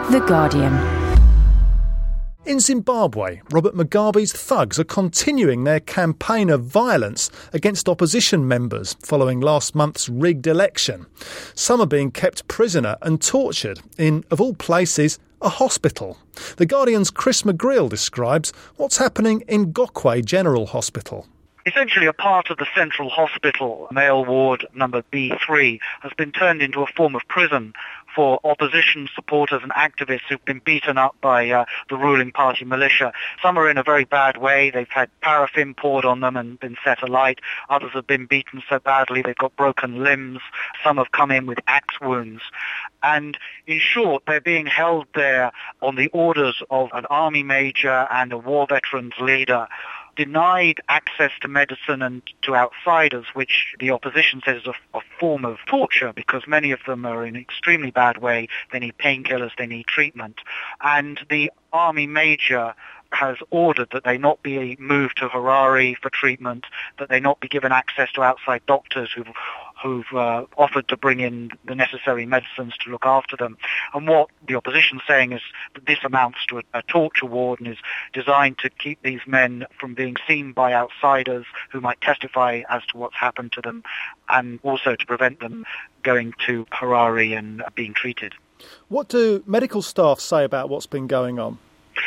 The Guardian. In Zimbabwe, Robert Mugabe's thugs are continuing their campaign of violence against opposition members following last month's rigged election. Some are being kept prisoner and tortured in, of all places, a hospital. The Guardian's Chris McGreal describes what's happening in Gokwe General Hospital. Essentially, a part of the central hospital, male ward number B3, has been turned into a form of prison for opposition supporters and activists who've been beaten up by the ruling party militia. Some are in a very bad way. They've had paraffin poured on them and been set alight. Others have been beaten so badly they've got broken limbs. Some have come in with axe wounds. And in short, they're being held there on the orders of an army major and a war veterans leader, denied access to medicine and to outsiders, which the opposition says is a form of torture because many of them are in an extremely bad way. They need painkillers, they need treatment. And the army major has ordered that they not be moved to Harare for treatment, that they not be given access to outside doctors who've offered to bring in the necessary medicines to look after them. And what the opposition is saying is that this amounts to a torture ward and is designed to keep these men from being seen by outsiders who might testify as to what's happened to them, and also to prevent them going to Harare and being treated. What do medical staff say about what's been going on?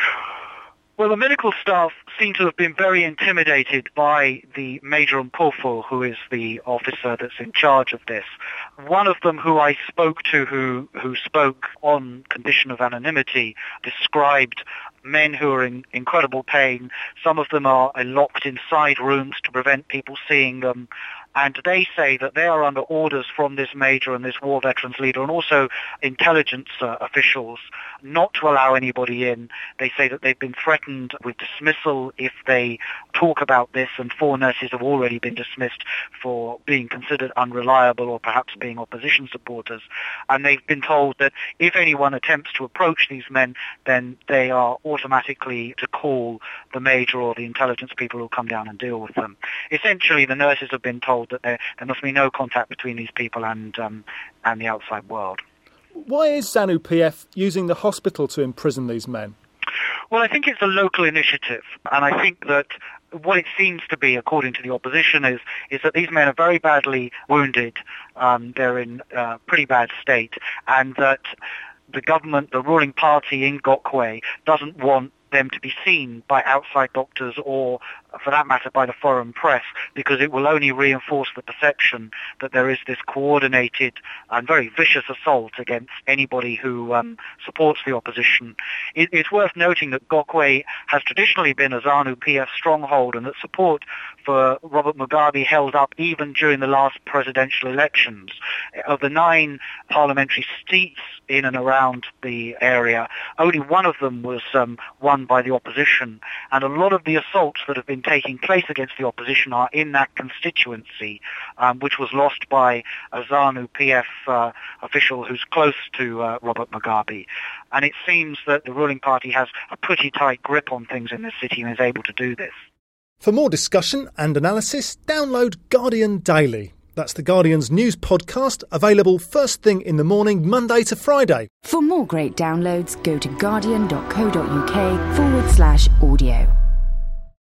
Well, the medical staff seem to have been very intimidated by the Major Mpofu, who is the officer that's in charge of this. One of them who I spoke to, who spoke on condition of anonymity, described men who are in incredible pain. Some of them are locked inside rooms to prevent people seeing them. And they say that they are under orders from this major and this war veterans leader and also intelligence officials not to allow anybody in. They say that they've been threatened with dismissal if they talk about this, and 4 nurses have already been dismissed for being considered unreliable or perhaps being opposition supporters. And they've been told that if anyone attempts to approach these men, then they are automatically to call the major or the intelligence people who come down and deal with them. Essentially, the nurses have been told that there must be no contact between these people and the outside world. Why is ZANU-PF using the hospital to imprison these men? Well, I think it's a local initiative, and I think that what it seems to be, according to the opposition, is that these men are very badly wounded. They're in a pretty bad state, and that the government, the ruling party in Gokwe, doesn't want them to be seen by outside doctors or, for that matter, by the foreign press, because it will only reinforce the perception that there is this coordinated and very vicious assault against anybody who supports the opposition. It's worth noting that Gokwe has traditionally been a ZANU-PF stronghold, and that support for Robert Mugabe held up even during the last presidential elections. Of the 9 parliamentary seats in and around the area, only one of them was won by the opposition, and a lot of the assaults that have been taking place against the opposition are in that constituency, which was lost by a ZANU-PF official who's close to Robert Mugabe. And it seems that the ruling party has a pretty tight grip on things in this city and is able to do this. For more discussion and analysis, download Guardian Daily. That's the Guardian's news podcast, available first thing in the morning, Monday to Friday. For more great downloads, go to guardian.co.uk/audio.